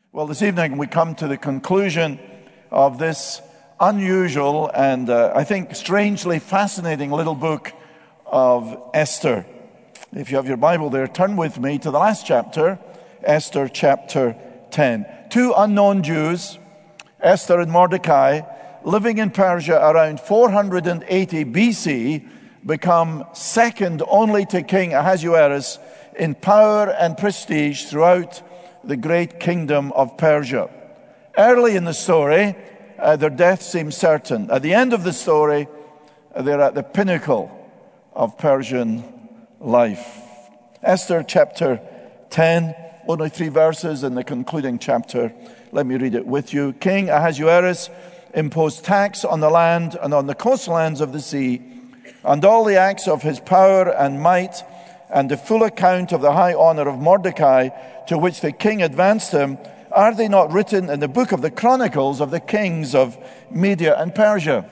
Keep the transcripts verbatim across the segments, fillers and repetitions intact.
Well, this evening we come to the conclusion of this unusual and uh, I think strangely fascinating little book of Esther. If you have your Bible there, turn with me to the last chapter, Esther chapter ten. Two unknown Jews, Esther and Mordecai, living in Persia around four hundred eighty B C, become second only to King Ahasuerus in power and prestige throughout the great kingdom of Persia. Early in the story, uh, their death seems certain. At the end of the story, uh, they're at the pinnacle of Persian life. Esther chapter ten, only three verses in the concluding chapter. Let me read it with you. King Ahasuerus imposed tax on the land and on the coastlands of the sea, and all the acts of his power and might, and the full account of the high honor of Mordecai, to which the king advanced him, are they not written in the book of the Chronicles of the kings of Media and Persia?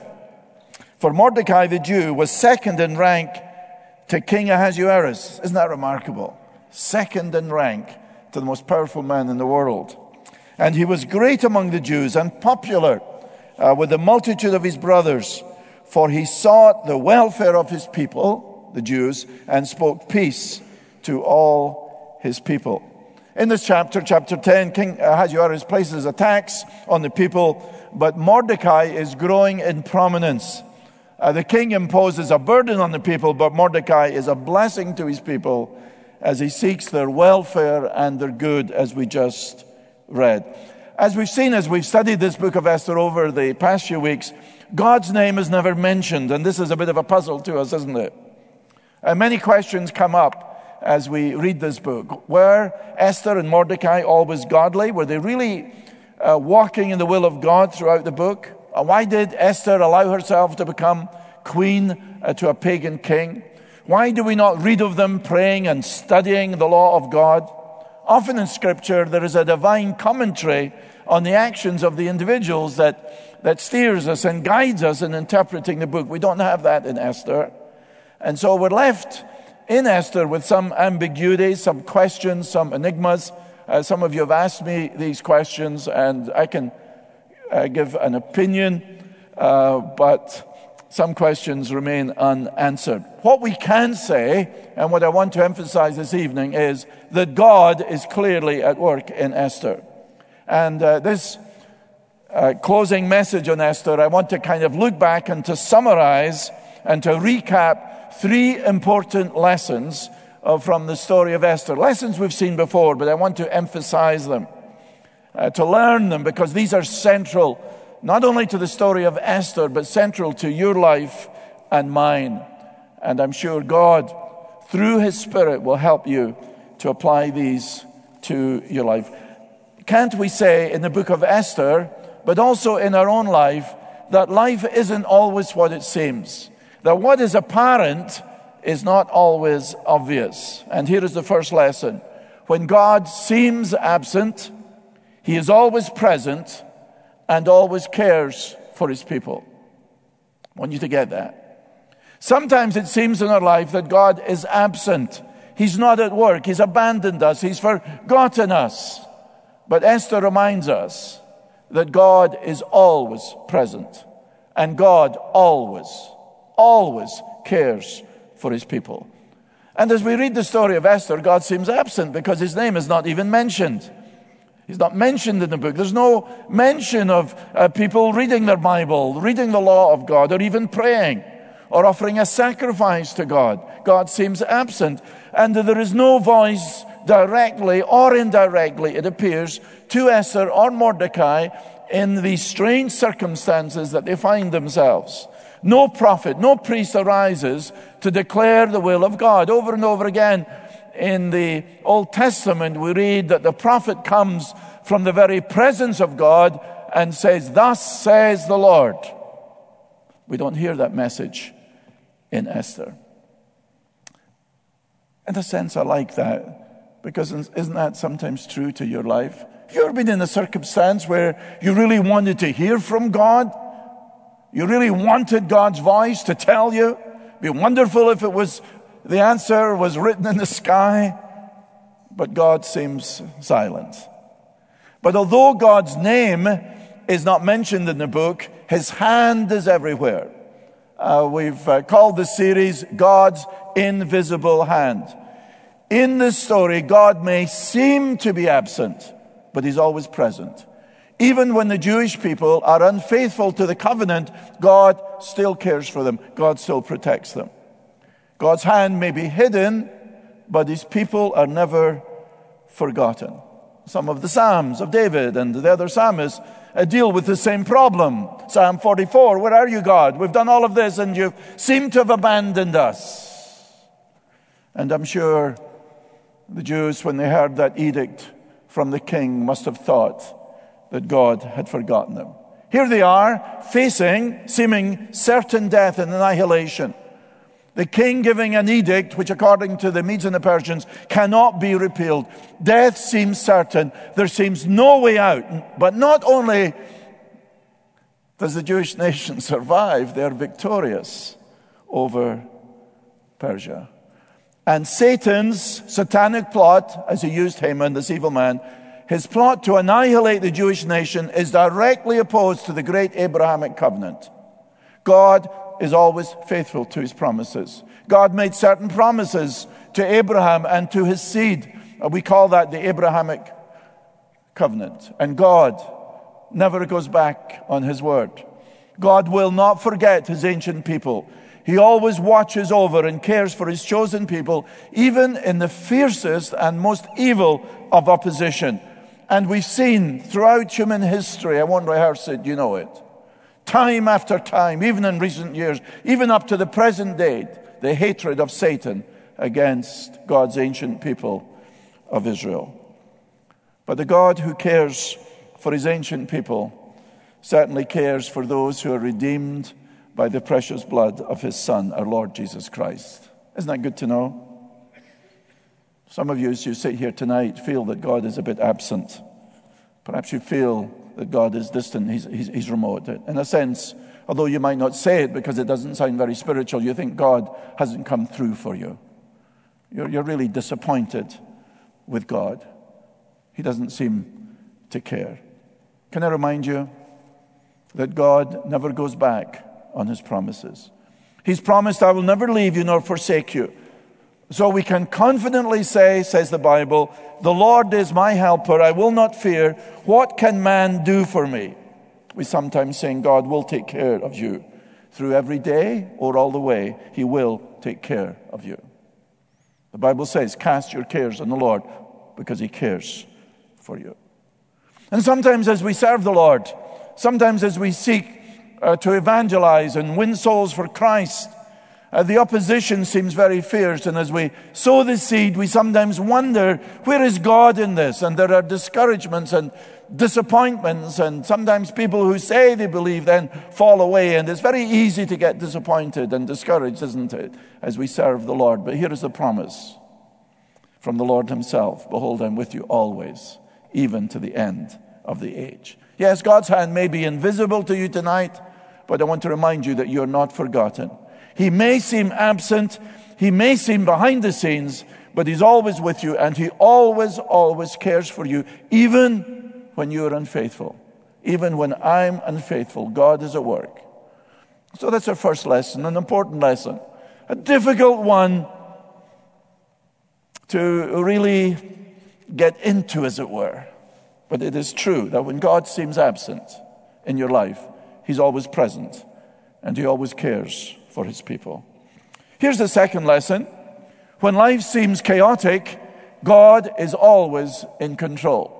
For Mordecai the Jew was second in rank to King Ahasuerus. Isn't that remarkable? Second in rank to the most powerful man in the world. And he was great among the Jews and popular uh, with the multitude of his brothers, for he sought the welfare of his people, the Jews, and spoke peace to all his people. In this chapter, chapter ten, King Ahasuerus places a tax on the people, but Mordecai is growing in prominence. Uh, the king imposes a burden on the people, but Mordecai is a blessing to his people as he seeks their welfare and their good, as we just read. As we've seen, as we've studied this book of Esther over the past few weeks, God's name is never mentioned, and this is a bit of a puzzle to us, isn't it? And many questions come up as we read this book. Were Esther and Mordecai always godly? Were they really uh, walking in the will of God throughout the book? Uh, why did Esther allow herself to become queen uh, to a pagan king? Why do we not read of them praying and studying the law of God? Often in Scripture there is a divine commentary on the actions of the individuals that, that steers us and guides us in interpreting the book. We don't have that in Esther. And so we're left in Esther with some ambiguities, some questions, some enigmas. Uh, some of you have asked me these questions, and I can uh, give an opinion, uh, but some questions remain unanswered. What we can say, and what I want to emphasize this evening, is that God is clearly at work in Esther. And uh, this uh, closing message on Esther, I want to kind of look back and to summarize and to recap three important lessons uh, from the story of Esther. Lessons we've seen before, but I want to emphasize them, uh, to learn them, because these are central, not only to the story of Esther, but central to your life and mine. And I'm sure God, through His Spirit, will help you to apply these to your life. Can't we say in the book of Esther, but also in our own life, that life isn't always what it seems? That what is apparent is not always obvious. And here is the first lesson. When God seems absent, He is always present and always cares for His people. I want you to get that. Sometimes it seems in our life that God is absent. He's not at work. He's abandoned us. He's forgotten us. But Esther reminds us that God is always present. And God always always cares for His people. And as we read the story of Esther, God seems absent because His name is not even mentioned. He's not mentioned in the book. There's no mention of uh, people reading their Bible, reading the law of God, or even praying, or offering a sacrifice to God. God seems absent. And there is no voice directly or indirectly, it appears, to Esther or Mordecai in these strange circumstances that they find themselves. No prophet, no priest arises to declare the will of God. Over and over again in the Old Testament, we read that the prophet comes from the very presence of God and says, "Thus says the Lord." We don't hear that message in Esther. In a sense, I like that, because isn't that sometimes true to your life? Have you ever been in a circumstance where you really wanted to hear from God? You really wanted God's voice to tell you? It'd be wonderful if it was, the answer was written in the sky, but God seems silent. But although God's name is not mentioned in the book, his hand is everywhere. Uh, we've uh, called the series God's Invisible Hand. In this story, God may seem to be absent, but he's always present. Even when the Jewish people are unfaithful to the covenant, God still cares for them. God still protects them. God's hand may be hidden, but his people are never forgotten. Some of the Psalms of David and the other psalmists uh, deal with the same problem. Psalm forty-four, where are you, God? We've done all of this and you seem to have abandoned us. And I'm sure the Jews, when they heard that edict from the king, must have thought that God had forgotten them. Here they are, facing seeming certain death and annihilation. The king giving an edict which, according to the Medes and the Persians, cannot be repealed. Death seems certain. There seems no way out. But not only does the Jewish nation survive, they are victorious over Persia. And Satan's satanic plot, as he used Haman, this evil man, his plot to annihilate the Jewish nation is directly opposed to the great Abrahamic covenant. God is always faithful to his promises. God made certain promises to Abraham and to his seed. We call that the Abrahamic covenant. And God never goes back on his word. God will not forget his ancient people. He always watches over and cares for his chosen people, even in the fiercest and most evil of opposition. And we've seen throughout human history, I won't rehearse it, you know it, time after time, even in recent years, even up to the present day, the hatred of Satan against God's ancient people of Israel. But the God who cares for his ancient people certainly cares for those who are redeemed by the precious blood of his Son, our Lord Jesus Christ. Isn't that good to know? Some of you, as you sit here tonight, feel that God is a bit absent. Perhaps you feel that God is distant, he's, he's, he's remote. In a sense, although you might not say it because it doesn't sound very spiritual, you think God hasn't come through for you. You're, you're really disappointed with God. He doesn't seem to care. Can I remind you that God never goes back on his promises? He's promised, I will never leave you nor forsake you. So we can confidently say, says the Bible, the Lord is my helper, I will not fear. What can man do for me? We sometimes sing, God will take care of you. Through every day or all the way, he will take care of you. The Bible says, cast your cares on the Lord because he cares for you. And sometimes as we serve the Lord, sometimes as we seek uh, to evangelize and win souls for Christ, Uh, the opposition seems very fierce, and as we sow the seed, we sometimes wonder, where is God in this? And there are discouragements and disappointments, and sometimes people who say they believe then fall away, and it's very easy to get disappointed and discouraged, isn't it, as we serve the Lord. But here is the promise from the Lord himself. Behold, I'm with you always, even to the end of the age. Yes, God's hand may be invisible to you tonight, but I want to remind you that you're not forgotten. He may seem absent, he may seem behind the scenes, but he's always with you, and he always, always cares for you, even when you are unfaithful. Even when I'm unfaithful, God is at work. So that's our first lesson, an important lesson. A difficult one to really get into, as it were. But it is true that when God seems absent in your life, he's always present, and he always cares for his people. Here's the second lesson. When life seems chaotic, God is always in control.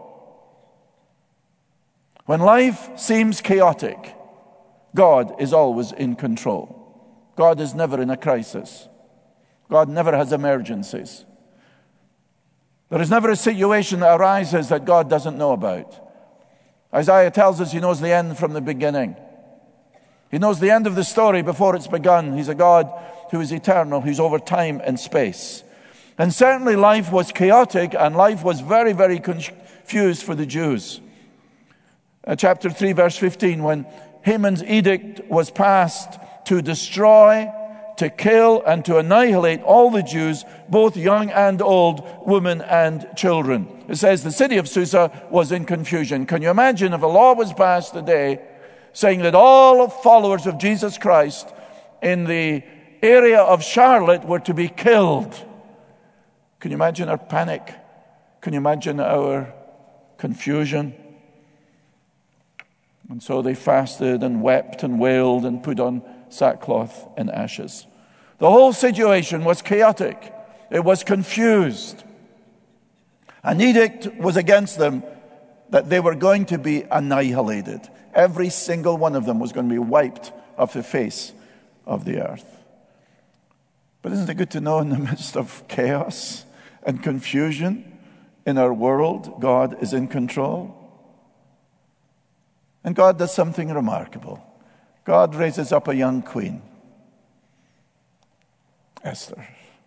When life seems chaotic, God is always in control. God is never in a crisis. God never has emergencies. There is never a situation that arises that God doesn't know about. Isaiah tells us he knows the end from the beginning. He knows the end of the story before it's begun. He's a God who is eternal, who's over time and space. And certainly life was chaotic, and life was very, very confused for the Jews. Uh, chapter three, verse fifteen, when Haman's edict was passed to destroy, to kill and to annihilate all the Jews, both young and old, women and children. It says the city of Susa was in confusion. Can you imagine if a law was passed today saying that all of followers of Jesus Christ in the area of Charlotte were to be killed? Can you imagine our panic? Can you imagine our confusion? And so they fasted and wept and wailed and put on sackcloth and ashes. The whole situation was chaotic. It was confused. An edict was against them that they were going to be annihilated. Every single one of them was going to be wiped off the face of the earth. But isn't it good to know in the midst of chaos and confusion in our world, God is in control? And God does something remarkable. God raises up a young queen, Esther.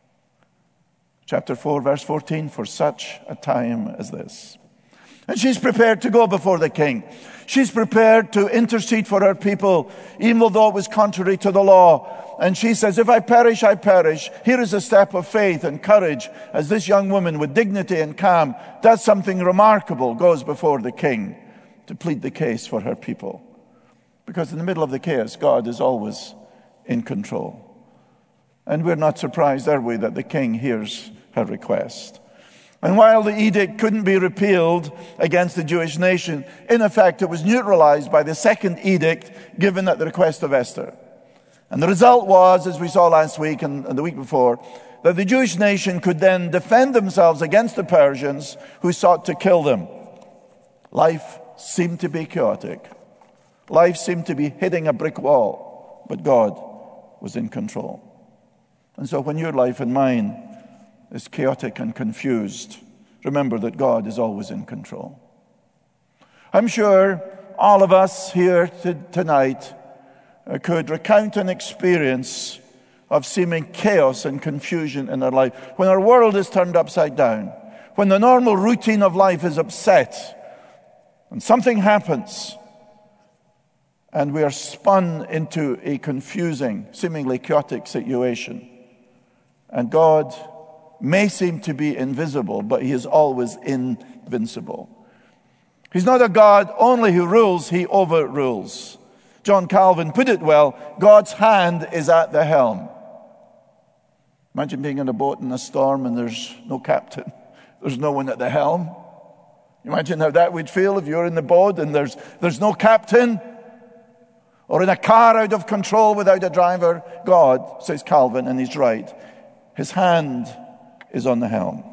Chapter four, verse fourteen, for such a time as this. And she's prepared to go before the king. She's prepared to intercede for her people, even though it was contrary to the law. And she says, if I perish, I perish. Here is a step of faith and courage as this young woman with dignity and calm does something remarkable, goes before the king to plead the case for her people. Because in the middle of the chaos, God is always in control. And we're not surprised, are we, that the king hears her request. And while the edict couldn't be repealed against the Jewish nation, in effect it was neutralized by the second edict given at the request of Esther. And the result was, as we saw last week and, and the week before, that the Jewish nation could then defend themselves against the Persians who sought to kill them. Life seemed to be chaotic. Life seemed to be hitting a brick wall, but God was in control. And so when your life and mine is chaotic and confused, remember that God is always in control. I'm sure all of us here t- tonight uh, could recount an experience of seeming chaos and confusion in our life. When our world is turned upside down, when the normal routine of life is upset, and something happens, and we are spun into a confusing, seemingly chaotic situation. And God may seem to be invisible, but He is always invincible. He's not a God only who rules, He overrules. John Calvin put it well, God's hand is at the helm. Imagine being in a boat in a storm and there's no captain. There's no one at the helm. Imagine how that would feel if you're in the boat and there's, there's no captain. Or in a car out of control without a driver. God, says Calvin, and he's right, His hand is on the helm.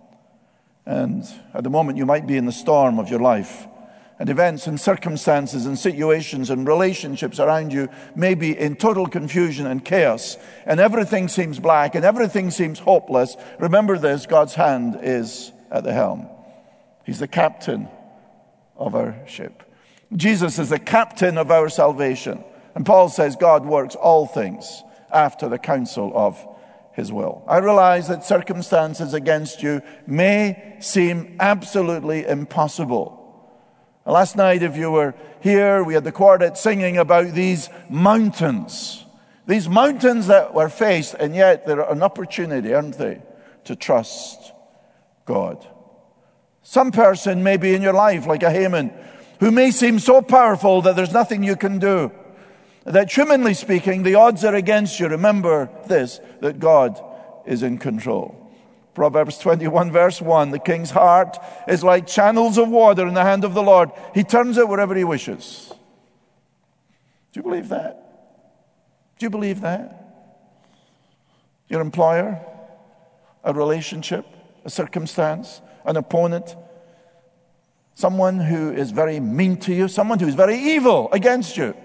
And at the moment you might be in the storm of your life, and events and circumstances and situations and relationships around you may be in total confusion and chaos, and everything seems black and everything seems hopeless. Remember this, God's hand is at the helm. He's the captain of our ship. Jesus is the captain of our salvation. And Paul says God works all things after the counsel of His will. I realize that circumstances against you may seem absolutely impossible. Last night, if you were here, we had the quartet singing about these mountains. These mountains that were faced, and yet they're an opportunity, aren't they, to trust God. Some person may be in your life, like a Haman, who may seem so powerful that there's nothing you can do. That humanly speaking, the odds are against you. Remember this, that God is in control. Proverbs twenty-one verse one, the king's heart is like channels of water in the hand of the Lord. He turns it wherever He wishes. Do you believe that? Do you believe that? Your employer, a relationship, a circumstance, an opponent, someone who is very mean to you, someone who is very evil against you,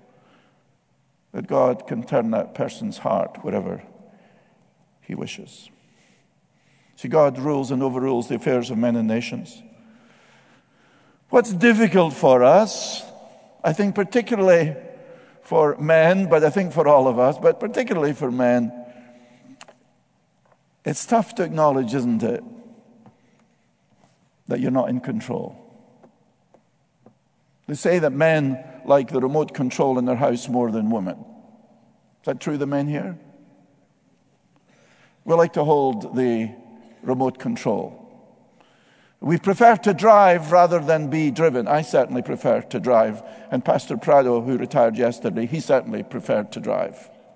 that God can turn that person's heart wherever He wishes. See, God rules and overrules the affairs of men and nations. What's difficult for us, I think particularly for men, but I think for all of us, but particularly for men, it's tough to acknowledge, isn't it, that you're not in control. They say that men like the remote control in their house more than women. Is that true, the men here? We like to hold the remote control. We prefer to drive rather than be driven. I certainly prefer to drive. And Pastor Prado, who retired yesterday, he certainly preferred to drive.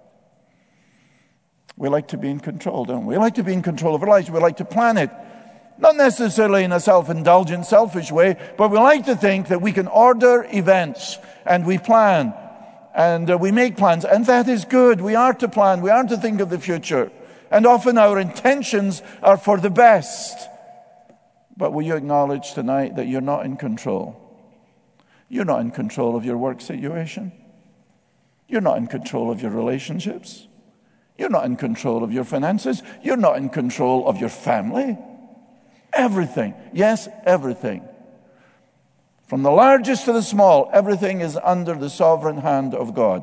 We like to be in control, don't we? We like to be in control of our lives. We like to plan it. Not necessarily in a self-indulgent, selfish way, but we like to think that we can order events, and we plan, and uh, we make plans, and that is good. We are to plan. We are to think of the future. And often our intentions are for the best. But will you acknowledge tonight that you're not in control? You're not in control of your work situation. You're not in control of your relationships. You're not in control of your finances. You're not in control of your family. Everything, yes, everything. From the largest to the small, everything is under the sovereign hand of God.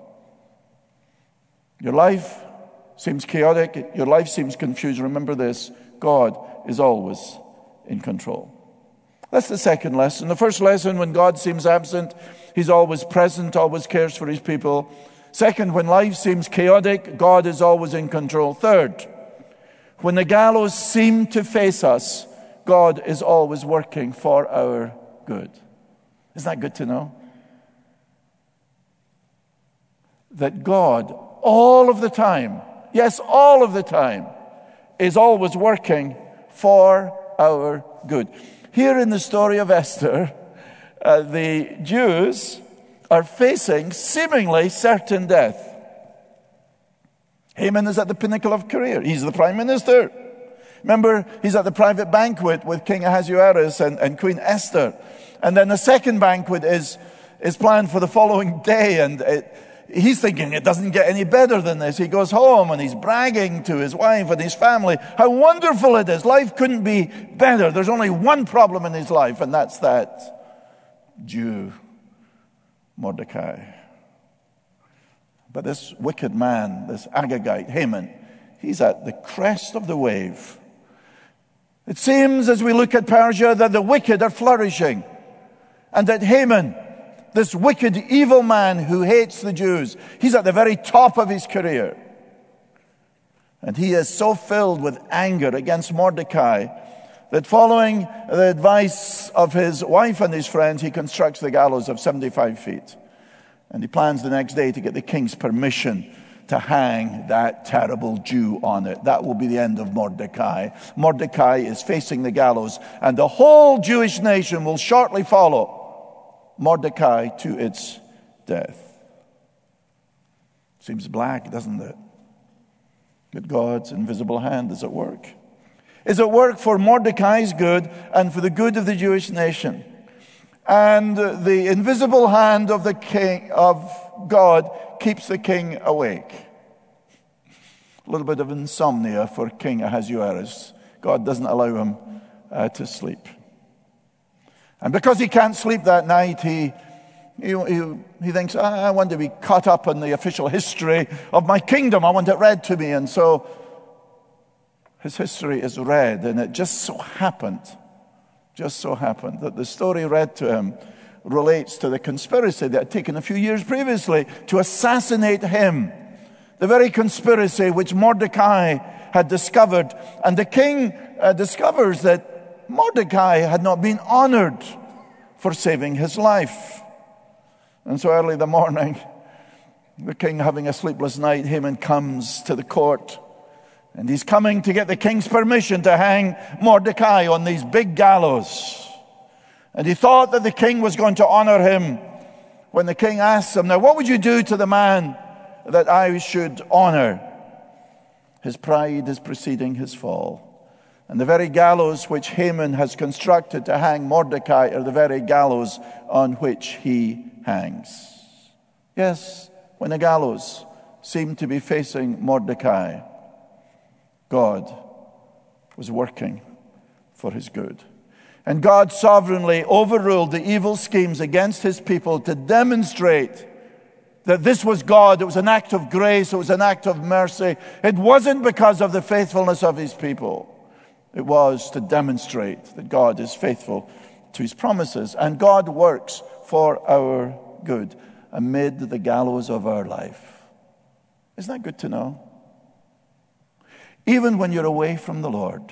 Your life seems chaotic. Your life seems confused. Remember this: God is always in control. That's the second lesson. The first lesson, when God seems absent, He's always present, always cares for His people. Second, when life seems chaotic, God is always in control. Third, when the gallows seem to face us, God is always working for our good. Isn't that good to know? That God, all of the time, yes, all of the time, is always working for our good. Here in the story of Esther, uh, the Jews are facing seemingly certain death. Haman is at the pinnacle of career. He's the prime minister. Remember, he's at the private banquet with King Ahasuerus and, and Queen Esther. And then the second banquet is, is planned for the following day. And it, he's thinking it doesn't get any better than this. He goes home and he's bragging to his wife and his family how wonderful it is. Life couldn't be better. There's only one problem in his life, and that's that Jew, Mordecai. But this wicked man, this Agagite, Haman, he's at the crest of the wave. It seems as we look at Persia that the wicked are flourishing, and that Haman, this wicked, evil man who hates the Jews, he's at the very top of his career. And he is so filled with anger against Mordecai that, following the advice of his wife and his friends, he constructs the gallows of seventy-five feet. And he plans the next day to get the king's permission to hang that terrible Jew on it. That will be the end of Mordecai. Mordecai is facing the gallows, and the whole Jewish nation will shortly follow Mordecai to its death. Seems black, doesn't it? But God's invisible hand is at work. Is at work for Mordecai's good and for the good of the Jewish nation. And the invisible hand of the king, of God, keeps the king awake. A little bit of insomnia for King Ahasuerus. God doesn't allow him uh, to sleep. And because he can't sleep that night, he he, he, he thinks, I want to be caught up in the official history of my kingdom. I want it read to me. And so his history is read, and it just so happened Just so happened that the story read to him relates to the conspiracy that had taken a few years previously to assassinate him. The very conspiracy which Mordecai had discovered. And the king uh, discovers that Mordecai had not been honored for saving his life. And so early in the morning, the king having a sleepless night, Haman comes to the court. And he's coming to get the king's permission to hang Mordecai on these big gallows. And he thought that the king was going to honor him when the king asked him, now what would you do to the man that I should honor? His pride is preceding his fall. And the very gallows which Haman has constructed to hang Mordecai are the very gallows on which he hangs. Yes, when the gallows seemed to be facing Mordecai, God was working for his good. And God sovereignly overruled the evil schemes against his people to demonstrate that this was God. It was an act of grace. It was an act of mercy. It wasn't because of the faithfulness of his people. It was to demonstrate that God is faithful to his promises. And God works for our good amid the gallows of our life. Isn't that good to know? even when you're away from the Lord.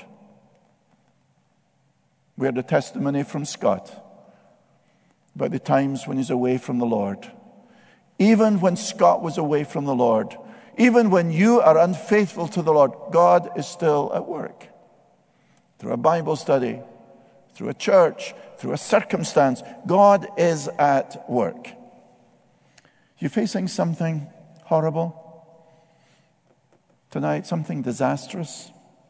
We had a testimony from Scott about the times when he's away from the Lord. Even when Scott was away from the Lord, even when you are unfaithful to the Lord, God is still at work. Through a Bible study, through a church, through a circumstance, God is at work. You facing something horrible tonight, something disastrous?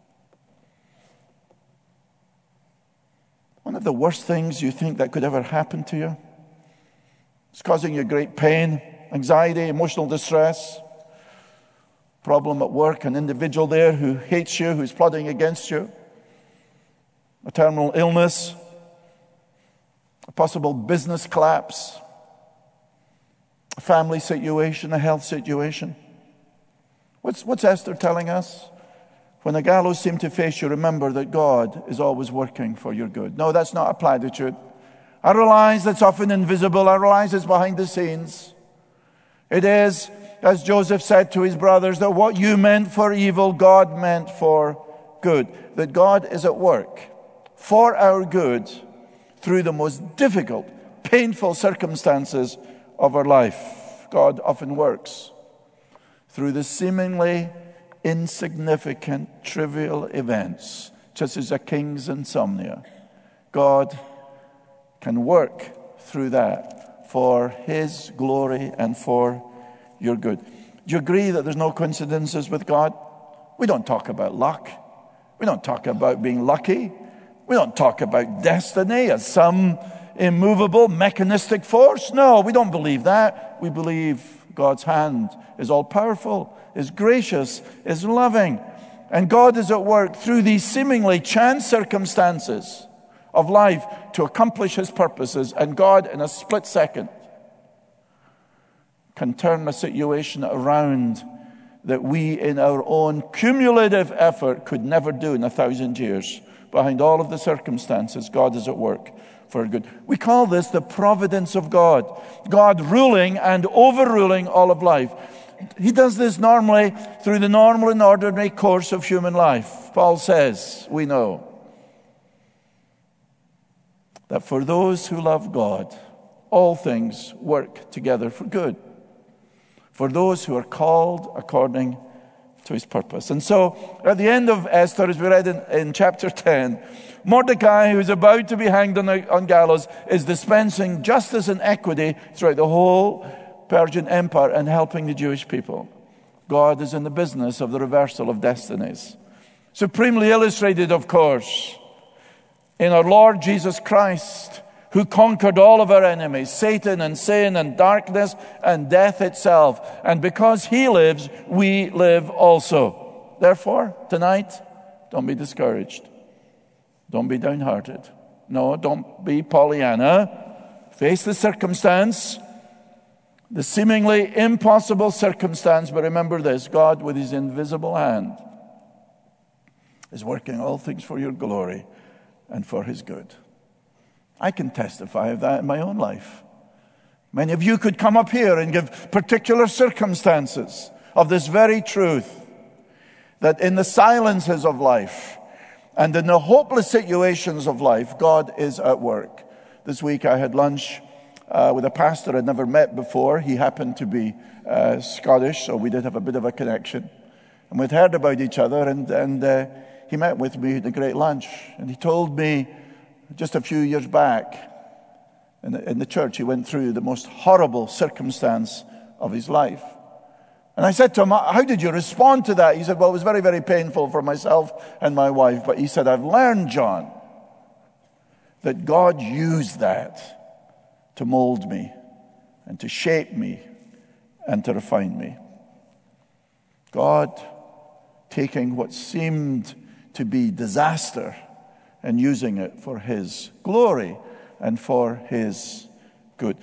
One of the worst things you think that could ever happen to you? It's causing you great pain, anxiety, emotional distress, problem at work, an individual there who hates you, who's plotting against you, a terminal illness, a possible business collapse, a family situation, a health situation. What's, what's Esther telling us? When the gallows seem to face you, remember that God is always working for your good. No, that's not a platitude. I realize that's often invisible. I realize it's behind the scenes. It is, as Joseph said to his brothers, that what you meant for evil, God meant for good. That God is at work for our good through the most difficult, painful circumstances of our life. God often works through the seemingly insignificant, trivial events, just as a king's insomnia. God can work through that for His glory and for your good. Do you agree that there's no coincidences with God? We don't talk about luck. We don't talk about being lucky. We don't talk about destiny as some immovable mechanistic force. No, we don't believe that. We believe God's hand is all-powerful, is gracious, is loving. And God is at work through these seemingly chance circumstances of life to accomplish His purposes. And God, in a split second, can turn a situation around that we, in our own cumulative effort, could never do in a thousand years. Behind all of the circumstances, God is at work for good. We call this the providence of God. God ruling and overruling all of life. He does this normally through the normal and ordinary course of human life. Paul says, we know, that for those who love God, all things work together for good. For those who are called according to His purpose. And so, at the end of Esther, as we read in, in chapter ten, Mordecai, who is about to be hanged on, a, on gallows, is dispensing justice and equity throughout the whole Persian Empire and helping the Jewish people. God is in the business of the reversal of destinies. Supremely illustrated, of course, in our Lord Jesus Christ, who conquered all of our enemies, Satan and sin and darkness and death itself. And because He lives, we live also. Therefore, tonight, don't be discouraged. Don't be downhearted. No, don't be Pollyanna. Face the circumstance, the seemingly impossible circumstance, but remember this: God, with His invisible hand, is working all things for your glory and for His good. I can testify of that in my own life. Many of you could come up here and give particular circumstances of this very truth, that in the silences of life and in the hopeless situations of life, God is at work. This week I had lunch uh, with a pastor I'd never met before. He happened to be uh, Scottish, so we did have a bit of a connection. And we'd heard about each other, and, and uh, he met with me at a great lunch. And he told me just a few years back, in the, in the church, he went through the most horrible circumstance of his life. And I said to him, how did you respond to that? He said, well, it was very, very painful for myself and my wife. But he said, I've learned, John, that God used that to mold me and to shape me and to refine me. God taking what seemed to be disaster and using it for His glory and for His good.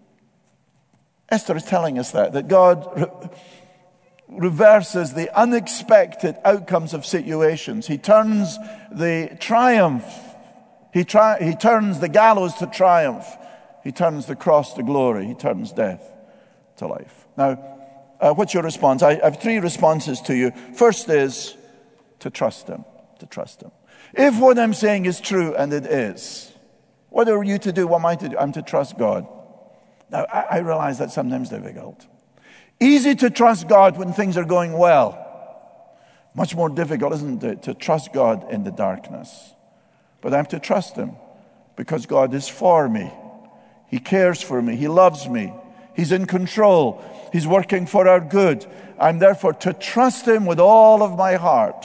Esther is telling us that, that God re- reverses the unexpected outcomes of situations. He turns the triumph, he, tri- he turns the gallows to triumph. He turns the cross to glory. He turns death to life. Now, uh, what's your response? I, I have three responses to you. First is, to trust him, to trust him. If what I'm saying is true, and it is, what are you to do? What am I to do? I'm to trust God. Now, I, I realize that's sometimes difficult. Easy to trust God when things are going well. Much more difficult, isn't it, to trust God in the darkness. But I'm to trust him because God is for me. He cares for me. He loves me. He's in control. He's working for our good. I'm therefore to trust him with all of my heart.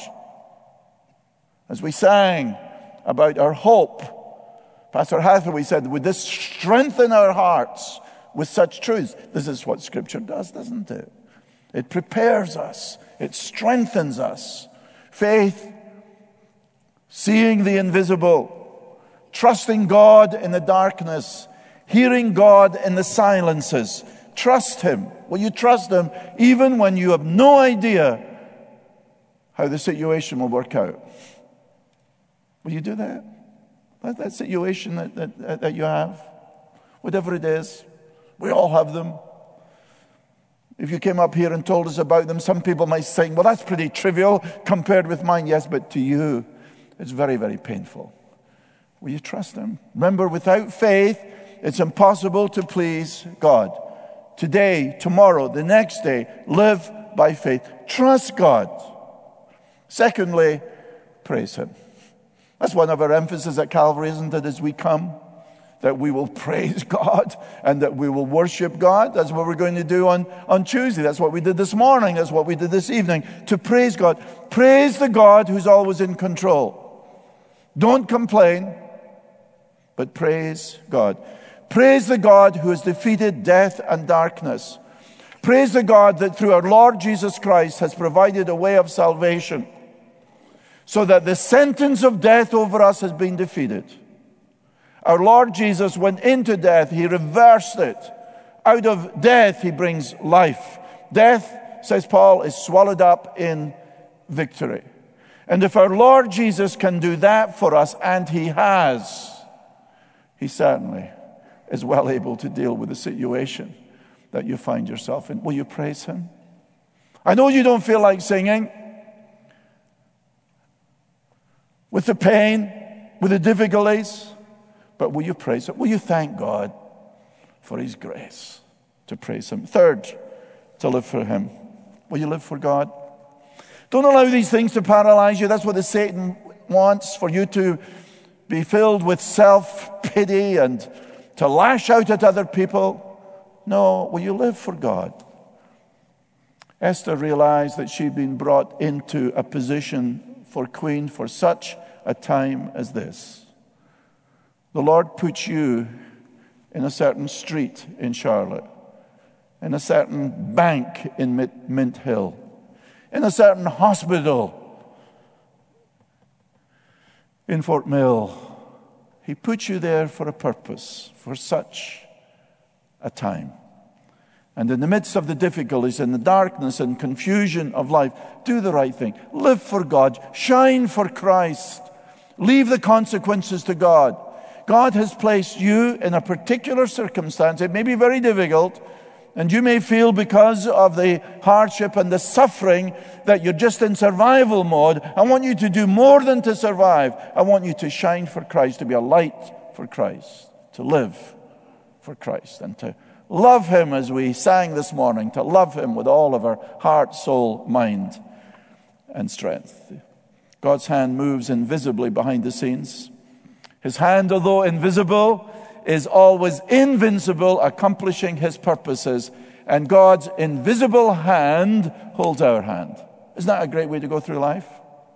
As we sang about our hope, Pastor Hathaway said, would this strengthen our hearts with such truths? This is what Scripture does, doesn't it? It prepares us. It strengthens us. Faith, seeing the invisible, trusting God in the darkness, hearing God in the silences. Trust him. Will you trust him even when you have no idea how the situation will work out? Will you do that? That, that situation that, that, that you have, whatever it is, we all have them. If you came up here and told us about them, some people might say, well, that's pretty trivial compared with mine. Yes, but to you, it's very, very painful. Will you trust him? Remember, without faith, it's impossible to please God. Today, tomorrow, the next day, live by faith. Trust God. Secondly, praise him. That's one of our emphasis at Calvary, isn't it, as we come? That we will praise God and that we will worship God. That's what we're going to do on, on Tuesday. That's what we did this morning. That's what we did this evening. To praise God. Praise the God who's always in control. Don't complain, but praise God. Praise the God who has defeated death and darkness. Praise the God that through our Lord Jesus Christ has provided a way of salvation, so that the sentence of death over us has been defeated. Our Lord Jesus went into death. He reversed it. Out of death, he brings life. Death, says Paul, is swallowed up in victory. And if our Lord Jesus can do that for us, and he has, he certainly is well able to deal with the situation that you find yourself in. Will you praise him? I know you don't feel like singing. With the pain, with the difficulties, but will you praise him? Will you thank God for his grace? To praise him. Third, to live for him. Will you live for God? Don't allow these things to paralyze you. That's what the Satan wants, for you to be filled with self-pity and to lash out at other people. No, will you live for God? Esther realized that she'd been brought into a position for queen for such a time as this. The Lord puts you in a certain street in Charlotte, in a certain bank in Mint Hill, in a certain hospital in Fort Mill. He puts you there for a purpose, for such a time. And in the midst of the difficulties and the darkness and confusion of life, do the right thing. Live for God. Shine for Christ. Leave the consequences to God. God has placed you in a particular circumstance. It may be very difficult, and you may feel because of the hardship and the suffering that you're just in survival mode. I want you to do more than to survive. I want you to shine for Christ, to be a light for Christ, to live for Christ, and to love him as we sang this morning, to love him with all of our heart, soul, mind, and strength. God's hand moves invisibly behind the scenes. His hand, although invisible, is always invincible, accomplishing his purposes. And God's invisible hand holds our hand. Isn't that a great way to go through life?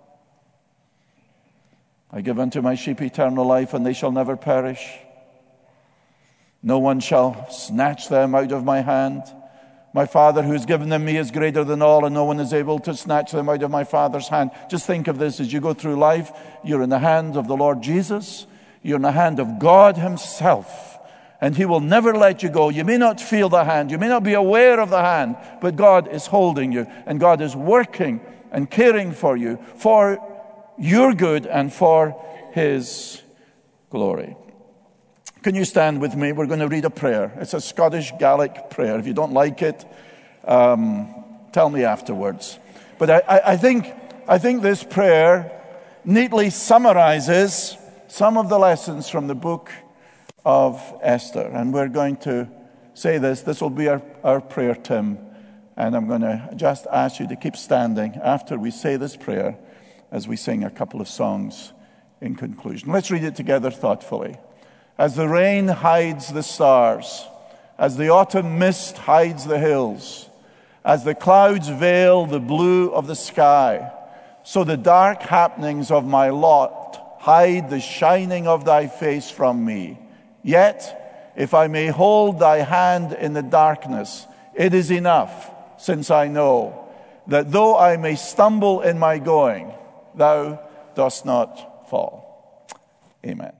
I give unto my sheep eternal life, and they shall never perish. No one shall snatch them out of my hand. My Father who has given them me is greater than all, and no one is able to snatch them out of my Father's hand. Just think of this as you go through life. You're in the hand of the Lord Jesus. You're in the hand of God himself. And he will never let you go. You may not feel the hand. You may not be aware of the hand. But God is holding you. And God is working and caring for you for your good and for his glory. Can you stand with me? We're going to read a prayer. It's a Scottish Gaelic prayer. If you don't like it, um, tell me afterwards. But I, I, I think I think this prayer neatly summarizes some of the lessons from the book of Esther. And we're going to say this. This will be our, our prayer, Tim. And I'm going to just ask you to keep standing after we say this prayer as we sing a couple of songs in conclusion. Let's read it together thoughtfully. As the rain hides the stars, as the autumn mist hides the hills, as the clouds veil the blue of the sky, so the dark happenings of my lot hide the shining of thy face from me. Yet, if I may hold thy hand in the darkness, it is enough, since I know that though I may stumble in my going, thou dost not fall. Amen.